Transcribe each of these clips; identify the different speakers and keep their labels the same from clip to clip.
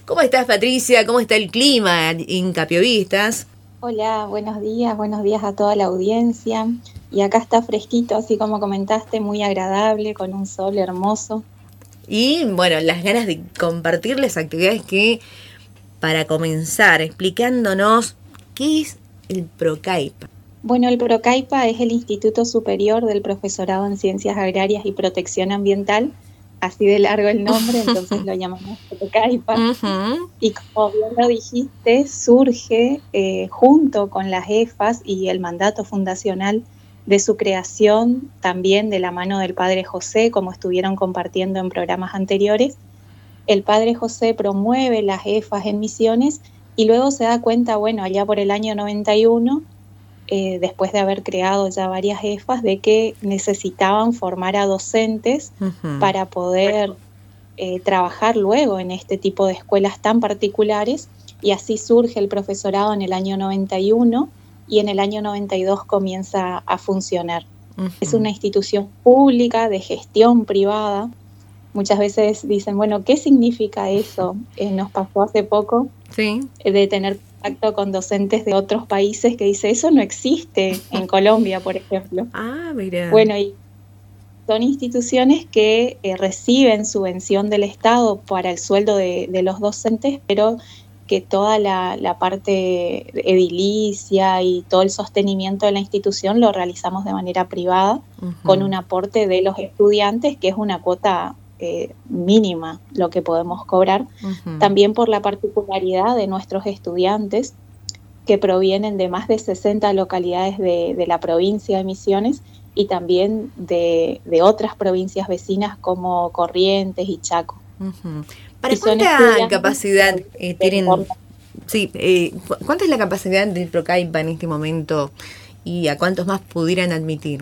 Speaker 1: ¿Cómo estás, Patricia? ¿Cómo está el clima en Capiovistas?
Speaker 2: Hola, buenos días a toda la audiencia. Y acá está fresquito, así como comentaste, muy agradable, con un sol hermoso.
Speaker 1: Y bueno, las ganas de compartirles actividades que, para comenzar, explicándonos qué es el Procaipa.
Speaker 2: Bueno, el Procaipa es el Instituto Superior del Profesorado en Ciencias Agrarias y Protección Ambiental, así de largo el nombre, entonces lo llamamos Procaipa.
Speaker 1: Ujú.
Speaker 2: Y como bien lo dijiste, surge junto con las EFAS y el mandato fundacional de su creación, también de la mano del Padre José, como estuvieron compartiendo en programas anteriores. El Padre José promueve las EFAS en Misiones y luego se da cuenta, bueno, allá por el año 91, después de haber creado ya varias EFAS, de que necesitaban formar a docentes
Speaker 1: Ujú.
Speaker 2: para poder trabajar luego en este tipo de escuelas tan particulares, y así surge el profesorado en el año 91 y en el año 92 comienza a funcionar. Es
Speaker 1: Ujú.
Speaker 2: una institución pública de gestión privada. Muchas veces dicen, bueno, ¿qué significa eso? Nos pasó hace poco
Speaker 1: Sí.
Speaker 2: de tener contacto con docentes de otros países que dice, eso no existe en Colombia, por ejemplo.
Speaker 1: Ah, mira.
Speaker 2: Bueno, y son instituciones que reciben subvención del Estado para el sueldo de los docentes, pero que toda la parte edilicia y todo el sostenimiento de la institución lo realizamos de manera privada, con
Speaker 1: Ujú.
Speaker 2: un aporte de los estudiantes, que es una cuota mínima lo que podemos cobrar,
Speaker 1: Ujú.
Speaker 2: también por la particularidad de nuestros estudiantes, que provienen de más de 60 localidades de la provincia de Misiones y también de otras provincias vecinas como Corrientes y Chaco.
Speaker 1: Ujú. ¿Para
Speaker 2: Y son
Speaker 1: cuánta
Speaker 2: estudiantes
Speaker 1: capacidad
Speaker 2: de
Speaker 1: tienen?
Speaker 2: entorno.
Speaker 1: Sí, ¿cuánta es la capacidad del Procaipa en este momento y a cuántos más pudieran admitir?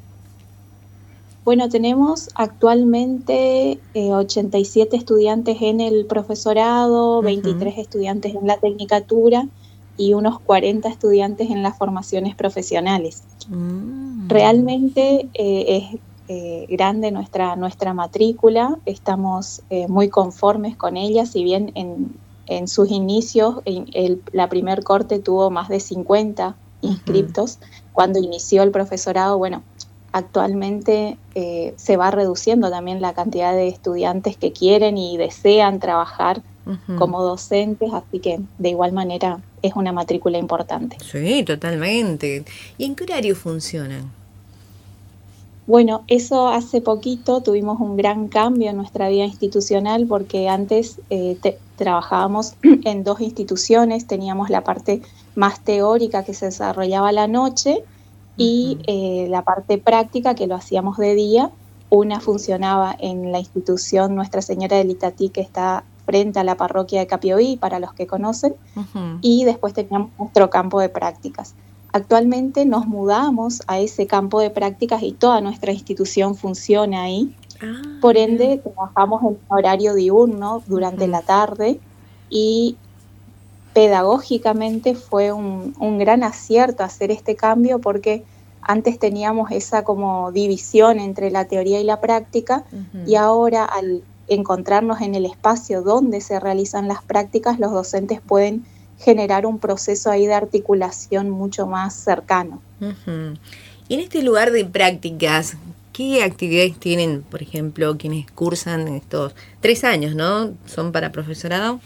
Speaker 2: Bueno, tenemos actualmente 87 estudiantes en el profesorado,
Speaker 1: Ujú.
Speaker 2: 23 estudiantes en la tecnicatura y unos 40 estudiantes en las formaciones profesionales.
Speaker 1: Mm.
Speaker 2: Realmente es grande nuestra matrícula, estamos muy conformes con ella, si bien en sus inicios la primer corte tuvo más de 50
Speaker 1: Ujú.
Speaker 2: inscriptos. Cuando inició el profesorado, bueno, actualmente se va reduciendo también la cantidad de estudiantes que quieren y desean trabajar
Speaker 1: Ujú.
Speaker 2: como docentes, así que de igual manera es una matrícula importante.
Speaker 1: Sí, totalmente. ¿Y en qué horario funcionan?
Speaker 2: Bueno, eso hace poquito tuvimos un gran cambio en nuestra vida institucional, porque antes trabajábamos en dos instituciones, teníamos la parte más teórica que se desarrollaba a la noche
Speaker 1: Ujú.
Speaker 2: y la parte práctica que lo hacíamos de día. Una funcionaba en la institución Nuestra Señora del Itatí, que está frente a la parroquia de Capioí, para los que conocen,
Speaker 1: Ujú.
Speaker 2: y después teníamos nuestro campo de prácticas. Actualmente nos mudamos a ese campo de prácticas y toda nuestra institución funciona ahí.
Speaker 1: Ah,
Speaker 2: Por
Speaker 1: mira.
Speaker 2: ende, trabajamos en horario diurno durante
Speaker 1: Ujú.
Speaker 2: la tarde, y pedagógicamente fue un gran acierto hacer este cambio, porque antes teníamos esa como división entre la teoría y la práctica, y
Speaker 1: Ujú.
Speaker 2: ahora al encontrarnos en el espacio donde se realizan las prácticas, los docentes pueden generar un proceso ahí de articulación mucho más cercano.
Speaker 1: Ujú. Y en este lugar de prácticas, ¿qué actividades tienen, por ejemplo, quienes cursan estos 3 años, ¿no? ¿Son para profesorado?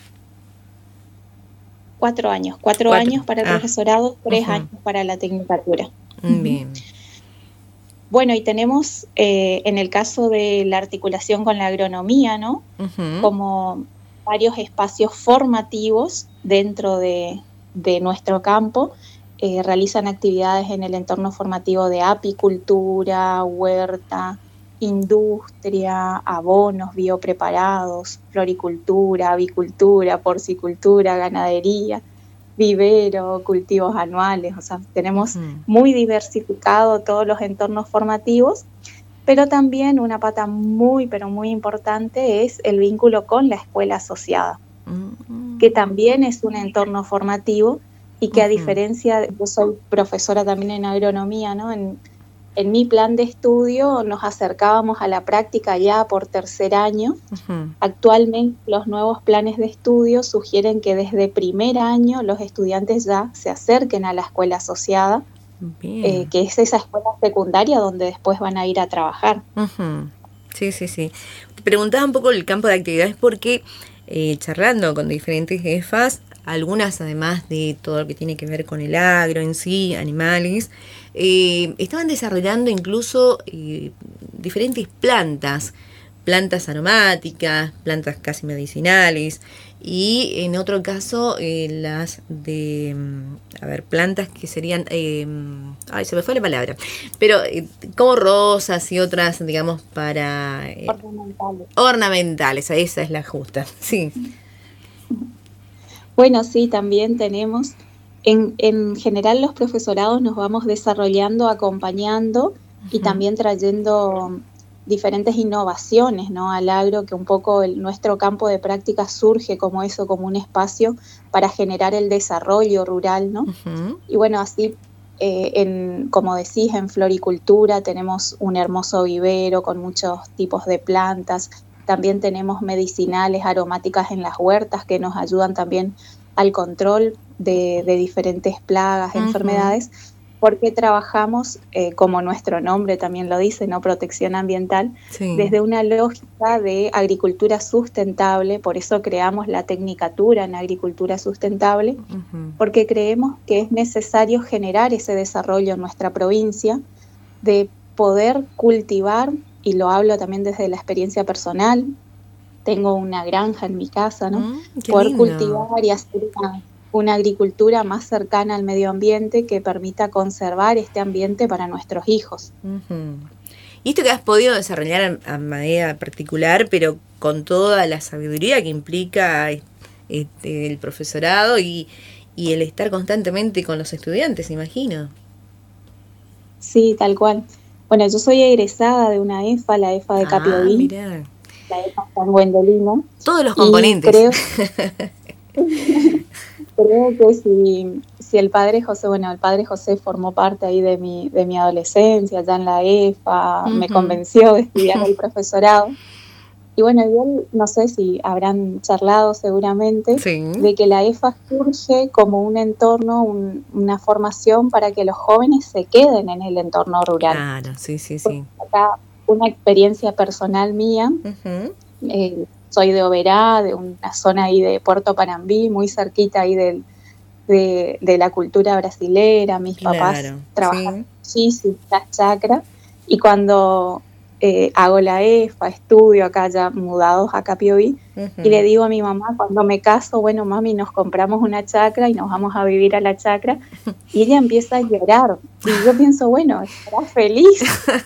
Speaker 2: 4
Speaker 1: Cuatro.
Speaker 2: años para el
Speaker 1: Ah.
Speaker 2: profesorado, 3 años
Speaker 1: Ujú.
Speaker 2: para la tecnicatura. Uh-huh.
Speaker 1: Bien.
Speaker 2: Bueno, y tenemos en el caso de la articulación con la agronomía, ¿no?
Speaker 1: Ujú.
Speaker 2: Como varios espacios formativos dentro de nuestro campo. Realizan actividades en el entorno formativo de apicultura, huerta, industria, abonos biopreparados, floricultura, avicultura, porcicultura, ganadería, vivero, cultivos anuales. O sea, tenemos
Speaker 1: Ujú.
Speaker 2: muy diversificado todos los entornos formativos, pero también una pata muy, pero muy importante es el vínculo con la escuela asociada, que
Speaker 1: Mm.
Speaker 2: también es un entorno formativo y que, a
Speaker 1: Ujú.
Speaker 2: diferencia, yo soy profesora también en agronomía, ¿no? en mi plan de estudio nos acercábamos a la práctica ya por tercer año.
Speaker 1: Uh-huh.
Speaker 2: Actualmente los nuevos planes de estudio sugieren que desde primer año los estudiantes ya se acerquen a la escuela asociada, que es esa escuela secundaria donde después van a ir a trabajar.
Speaker 1: Uh-huh. Sí. Te preguntaba un poco el campo de actividades porque charlando con diferentes jefas, algunas además de todo lo que tiene que ver con el agro en sí, animales, estaban desarrollando incluso diferentes plantas aromáticas, plantas casi medicinales, y en otro caso las de, plantas que serían, se me fue la palabra, pero como rosas y otras, digamos, para... ornamentales, esa es la justa, sí.
Speaker 2: Bueno, sí, también tenemos, en general los profesorados nos vamos desarrollando, acompañando y también trayendo diferentes innovaciones, ¿no?, al agro, que un poco nuestro campo de práctica surge como eso, como un espacio para generar el desarrollo rural, ¿no?
Speaker 1: Uh-huh.
Speaker 2: Y bueno, así, como decís, en floricultura tenemos un hermoso vivero con muchos tipos de plantas. También tenemos medicinales, aromáticas en las huertas que nos ayudan también al control de diferentes plagas, uh-huh, enfermedades, porque trabajamos, como nuestro nombre también lo dice, ¿no?, protección ambiental, sí, desde una lógica de agricultura sustentable. Por eso creamos la tecnicatura en agricultura sustentable, uh-huh, porque creemos que es necesario generar ese desarrollo en nuestra provincia, de poder cultivar, y lo hablo también desde la experiencia personal. Tengo una granja en mi casa, ¿no? Poder cultivar y hacer una agricultura más cercana al medio ambiente que permita conservar este ambiente para nuestros hijos.
Speaker 1: Uh-huh. Y esto que has podido desarrollar a manera particular, pero con toda la sabiduría que implica el profesorado y el estar constantemente con los estudiantes, imagino.
Speaker 2: Sí, tal cual. Bueno, yo soy egresada de una EFA, la EFA de Capiobí.
Speaker 1: Mirá.
Speaker 2: La EFA San Gwendolino.
Speaker 1: Todos los componentes.
Speaker 2: Creo que si el padre José formó parte ahí de mi adolescencia, ya en la EFA, uh-huh, me convenció de estudiar el profesorado. Y bueno, yo no sé si habrán charlado seguramente, sí, de que la EFA surge como un entorno, una formación para que los jóvenes se queden en el entorno rural.
Speaker 1: Claro, sí.
Speaker 2: Acá una experiencia personal mía, uh-huh, soy de Oberá, de una zona ahí de Puerto Panambí, muy cerquita ahí de la cultura brasilera. Mis papás trabajan muchísimo en las chacras, y cuando hago la EFA, estudio acá ya mudados a Capiobí, uh-huh, y le digo a mi mamá cuando me caso, bueno, mami, nos compramos una chacra y nos vamos a vivir a la chacra, y ella empieza a llorar, y yo pienso, bueno, estará feliz.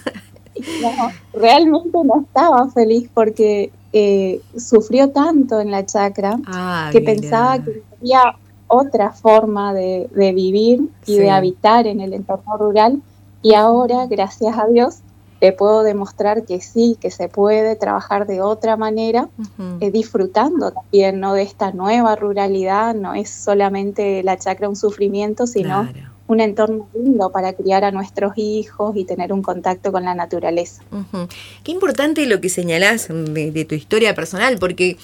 Speaker 2: No, realmente no estaba feliz porque sufrió tanto en la chacra que mira, pensaba que había otra forma de vivir y de habitar en el entorno rural, y ahora, gracias a Dios, te puedo demostrar que sí, que se puede trabajar de otra manera, uh-huh, disfrutando también, ¿no?, de esta nueva ruralidad. No es solamente la chacra un sufrimiento, sino un entorno lindo para criar a nuestros hijos y tener un contacto con la naturaleza.
Speaker 1: Uh-huh. Qué importante lo que señalás de tu historia personal, porque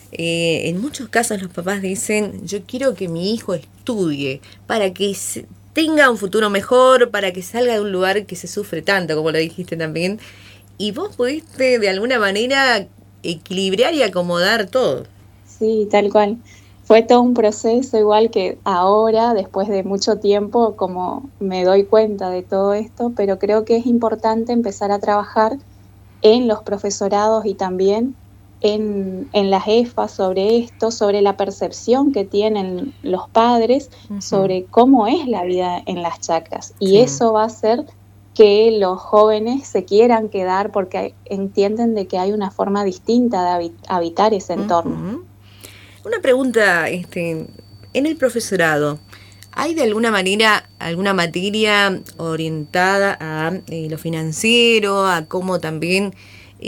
Speaker 1: en muchos casos los papás dicen, yo quiero que mi hijo estudie para que tenga un futuro mejor, para que salga de un lugar que se sufre tanto, como lo dijiste también, y vos pudiste de alguna manera equilibrar y acomodar todo.
Speaker 2: Sí, tal cual. Fue todo un proceso, igual que ahora, después de mucho tiempo, como me doy cuenta de todo esto, pero creo que es importante empezar a trabajar en los profesorados y también en las EFA sobre esto, sobre la percepción que tienen los padres, uh-huh, sobre cómo es la vida en las chacras. Y eso va a hacer que los jóvenes se quieran quedar porque entienden de que hay una forma distinta de habitar ese entorno.
Speaker 1: Uh-huh. Una pregunta, en el profesorado, ¿hay de alguna manera alguna materia orientada a lo financiero, a cómo también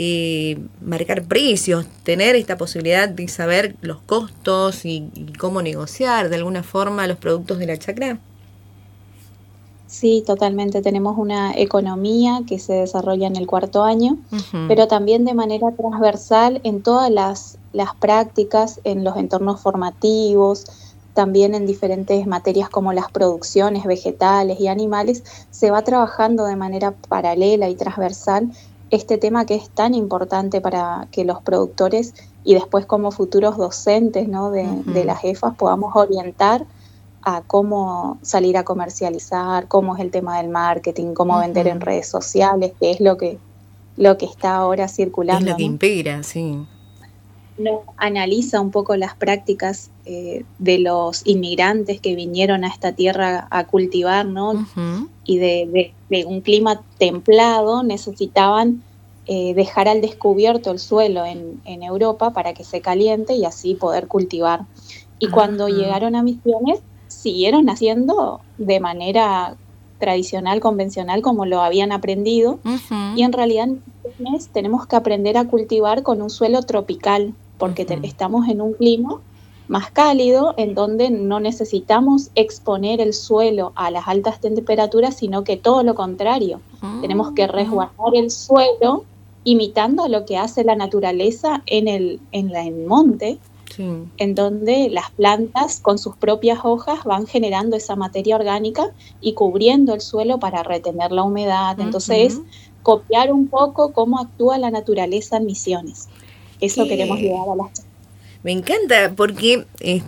Speaker 1: marcar precios, tener esta posibilidad de saber los costos y cómo negociar de alguna forma los productos de la chacra?
Speaker 2: Sí, totalmente. Tenemos una economía que se desarrolla en el cuarto año,
Speaker 1: Ujú,
Speaker 2: pero también de manera transversal en todas las prácticas, en los entornos formativos, también en diferentes materias como las producciones vegetales y animales, se va trabajando de manera paralela y transversal este tema que es tan importante para que los productores y después como futuros docentes, ¿no?, de
Speaker 1: ujú,
Speaker 2: las jefas podamos orientar a cómo salir a comercializar, cómo es el tema del marketing, cómo vender en
Speaker 1: ujú.
Speaker 2: redes sociales, que es lo que está ahora
Speaker 1: Es lo
Speaker 2: circulando,
Speaker 1: que
Speaker 2: ¿no?
Speaker 1: impera, sí.
Speaker 2: Uno analiza un poco las prácticas de los inmigrantes que vinieron a esta tierra a cultivar, ¿no?
Speaker 1: Ujú,
Speaker 2: Y de un clima templado necesitaban dejar al descubierto el suelo en Europa para que se caliente y así poder cultivar. Y cuando
Speaker 1: ajá,
Speaker 2: llegaron a Misiones, siguieron haciendo de manera tradicional, convencional, como lo habían aprendido, y
Speaker 1: ujú,
Speaker 2: en realidad en Misiones tenemos que aprender a cultivar con un suelo tropical, porque
Speaker 1: ujú.
Speaker 2: estamos en un clima más cálido, en donde no necesitamos exponer el suelo a las altas temperaturas, sino que todo lo contrario, tenemos que
Speaker 1: Mm,
Speaker 2: resguardar el suelo imitando lo que hace la naturaleza en el monte,
Speaker 1: sí.
Speaker 2: en donde las plantas con sus propias hojas van generando esa materia orgánica y cubriendo el suelo para retener la humedad. Entonces es
Speaker 1: Ujú.
Speaker 2: copiar un poco cómo actúa la naturaleza en Misiones. Eso queremos
Speaker 1: Que
Speaker 2: llevar a las...
Speaker 1: me encanta porque,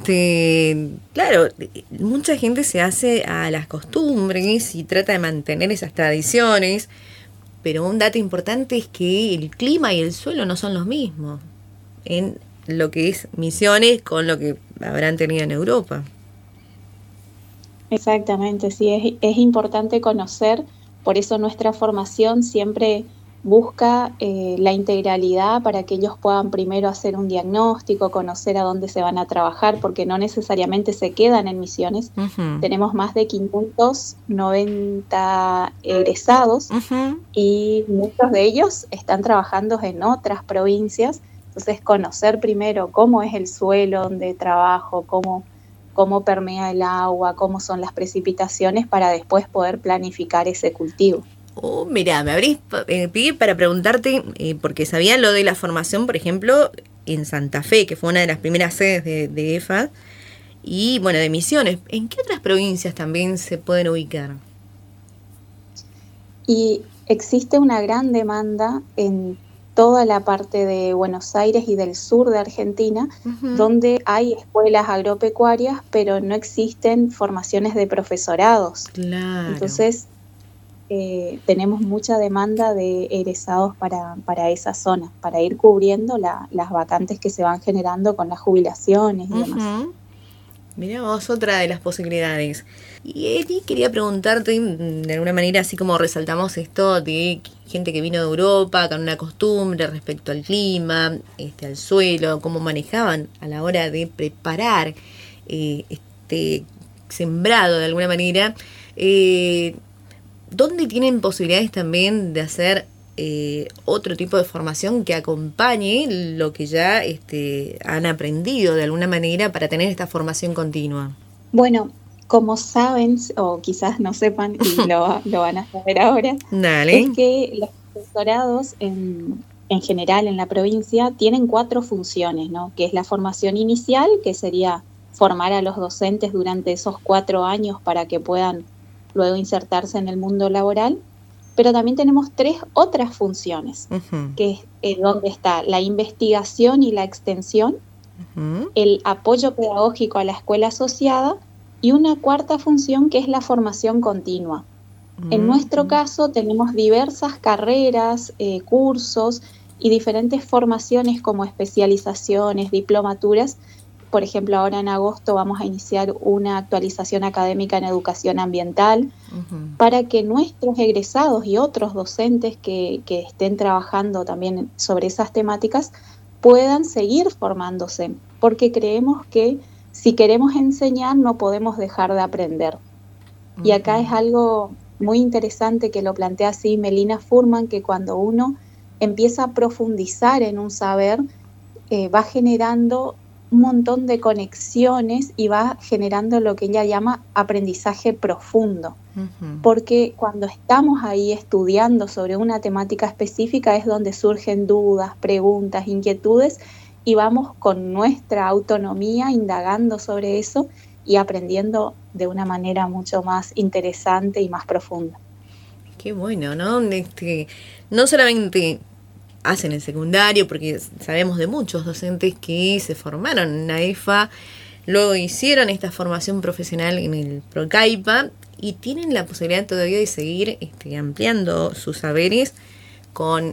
Speaker 1: claro, mucha gente se hace a las costumbres y trata de mantener esas tradiciones, pero un dato importante es que el clima y el suelo no son los mismos en lo que es Misiones con lo que habrán tenido en Europa.
Speaker 2: Exactamente, sí, es importante conocer, por eso nuestra formación siempre busca la integralidad para que ellos puedan primero hacer un diagnóstico, conocer a dónde se van a trabajar, porque no necesariamente se quedan en Misiones.
Speaker 1: Ujú,
Speaker 2: Tenemos más de 590 egresados
Speaker 1: ujú.
Speaker 2: y muchos de ellos están trabajando en otras provincias. Entonces, conocer primero cómo es el suelo donde trabajo, cómo permea el agua, cómo son las precipitaciones para después poder planificar ese cultivo.
Speaker 1: Oh, mira, me abrís pie para preguntarte, porque sabía lo de la formación, por ejemplo, en Santa Fe, que fue una de las primeras sedes de EFA, y bueno, de Misiones. ¿En qué otras provincias también se pueden ubicar?
Speaker 2: Y existe una gran demanda en toda la parte de Buenos Aires y del sur de Argentina,
Speaker 1: Ujú,
Speaker 2: donde hay escuelas agropecuarias, pero no existen formaciones de profesorados.
Speaker 1: claro.
Speaker 2: Entonces, tenemos mucha demanda de egresados para esa zona, para ir cubriendo las vacantes que se van generando con las jubilaciones y demás.
Speaker 1: Ujú. Mirá vos, otra de las posibilidades. Y Eri, quería preguntarte, de alguna manera, así como resaltamos esto de gente que vino de Europa, con una costumbre respecto al clima, al suelo, cómo manejaban a la hora de preparar este sembrado de alguna manera. Eh, ¿Dónde tienen posibilidades también de hacer otro tipo de formación que acompañe lo que ya han aprendido de alguna manera para tener esta formación continua?
Speaker 2: Bueno, como saben, o quizás no sepan y lo van a saber ahora, es
Speaker 1: Dale.
Speaker 2: que los profesorados en general en la provincia tienen cuatro funciones, ¿no? Que es la formación inicial, que sería formar a los docentes durante esos 4 años para que puedan luego insertarse en el mundo laboral, pero también tenemos tres otras funciones,
Speaker 1: Ujú,
Speaker 2: que es donde está la investigación y la extensión,
Speaker 1: ujú,
Speaker 2: el apoyo pedagógico a la escuela asociada y una cuarta función que es la formación continua. En nuestro
Speaker 1: ujú.
Speaker 2: caso tenemos diversas carreras, cursos y diferentes formaciones como especializaciones, diplomaturas. Por ejemplo, ahora en agosto vamos a iniciar una actualización académica en educación ambiental
Speaker 1: Ujú.
Speaker 2: para que nuestros egresados y otros docentes que estén trabajando también sobre esas temáticas puedan seguir formándose, porque creemos que si queremos enseñar no podemos dejar de aprender. Y acá es algo muy interesante que lo plantea así Melina Furman, que cuando uno empieza a profundizar en un saber, va generando un montón de conexiones y va generando lo que ella llama aprendizaje profundo. Porque cuando estamos ahí estudiando sobre una temática específica es donde surgen dudas, preguntas, inquietudes y vamos con nuestra autonomía indagando sobre eso y aprendiendo de una manera mucho más interesante y más profunda.
Speaker 1: Qué bueno, ¿no? No solamente hacen el secundario, porque sabemos de muchos docentes que se formaron en la EFA, luego hicieron esta formación profesional en el Procaipa y tienen la posibilidad todavía de seguir ampliando sus saberes con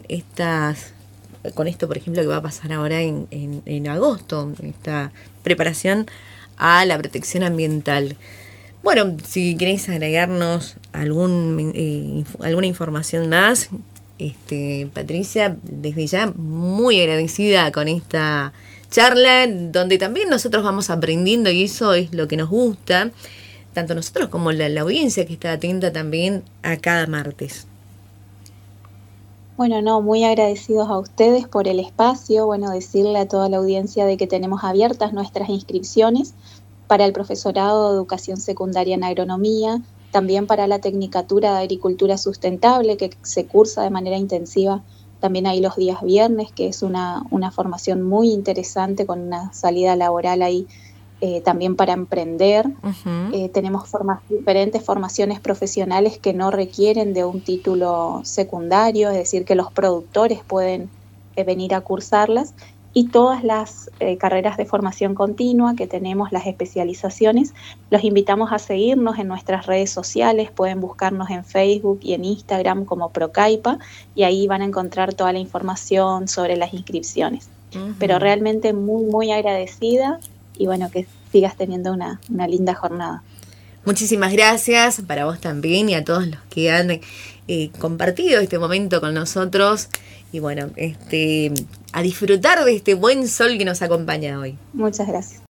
Speaker 1: esto, por ejemplo, que va a pasar ahora en agosto, esta preparación a la protección ambiental. Bueno, si queréis agregarnos alguna información más, Patricia, desde ya muy agradecida con esta charla, donde también nosotros vamos aprendiendo y eso es lo que nos gusta, tanto nosotros como la audiencia que está atenta también a cada martes.
Speaker 2: Bueno, no, muy agradecidos a ustedes por el espacio, bueno, decirle a toda la audiencia de que tenemos abiertas nuestras inscripciones para el profesorado de educación secundaria en agronomía, también para la tecnicatura de agricultura sustentable que se cursa de manera intensiva también ahí los días viernes, que es una formación muy interesante con una salida laboral ahí también para emprender. Tenemos diferentes formaciones profesionales que no requieren de un título secundario, es decir, que los productores pueden venir a cursarlas, y todas las carreras de formación continua que tenemos, las especializaciones, los invitamos a seguirnos en nuestras redes sociales, pueden buscarnos en Facebook y en Instagram como Procaipa, y ahí van a encontrar toda la información sobre las inscripciones. Pero realmente muy, muy agradecida, y bueno, que sigas teniendo una linda jornada.
Speaker 1: Muchísimas gracias para vos también y a todos los que han compartido este momento con nosotros. Y bueno, a disfrutar de este buen sol que nos acompaña hoy.
Speaker 2: Muchas gracias.